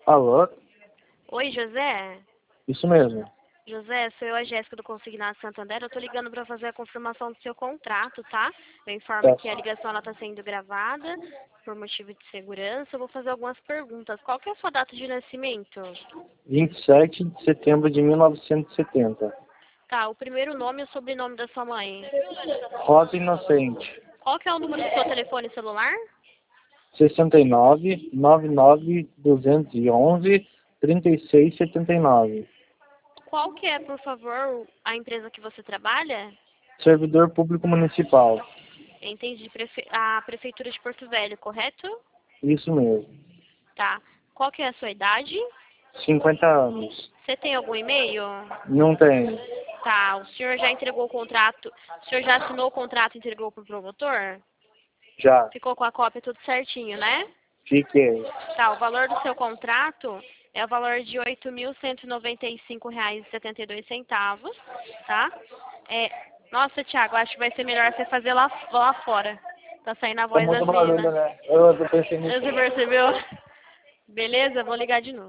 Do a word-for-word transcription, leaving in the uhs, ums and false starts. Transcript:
Alô? Oi, José? Isso mesmo. José, sou eu, a Jéssica do Consignado Santander. Eu tô ligando para fazer a confirmação do seu contrato, tá? Eu informo Tá. que a ligação ela tá sendo gravada por motivo de segurança. Eu vou fazer algumas perguntas. Qual que é a sua data de nascimento? vinte e sete de setembro de mil novecentos e setenta. Tá, o primeiro nome e o sobrenome da sua mãe. Rosa Inocente. Qual que é o número do seu telefone celular? sessenta e nove, noventa e nove, duzentos e onze, trinta e seis, setenta e nove. Qual que é, por favor, a empresa que você trabalha? Servidor Público Municipal. Entendi. Prefe... A Prefeitura de Porto Velho, correto? Isso mesmo. Tá. Qual que é a sua idade? cinquenta anos. Você tem algum e-mail? Não tem. Tá. O senhor já entregou o contrato? O senhor já assinou o contrato e entregou pro promotor? Já. Ficou com a cópia tudo certinho, né? Fiquei. Tá. O valor do seu contrato é o valor de oito mil cento e noventa e cinco reais e setenta e dois centavos, tá? É... Nossa, Thiago, acho que vai ser melhor você fazer lá, lá fora. Tá saindo a Tá voz muito assim, barulho, né? né? Eu pensei nisso. Você percebeu? Beleza? Vou ligar de novo.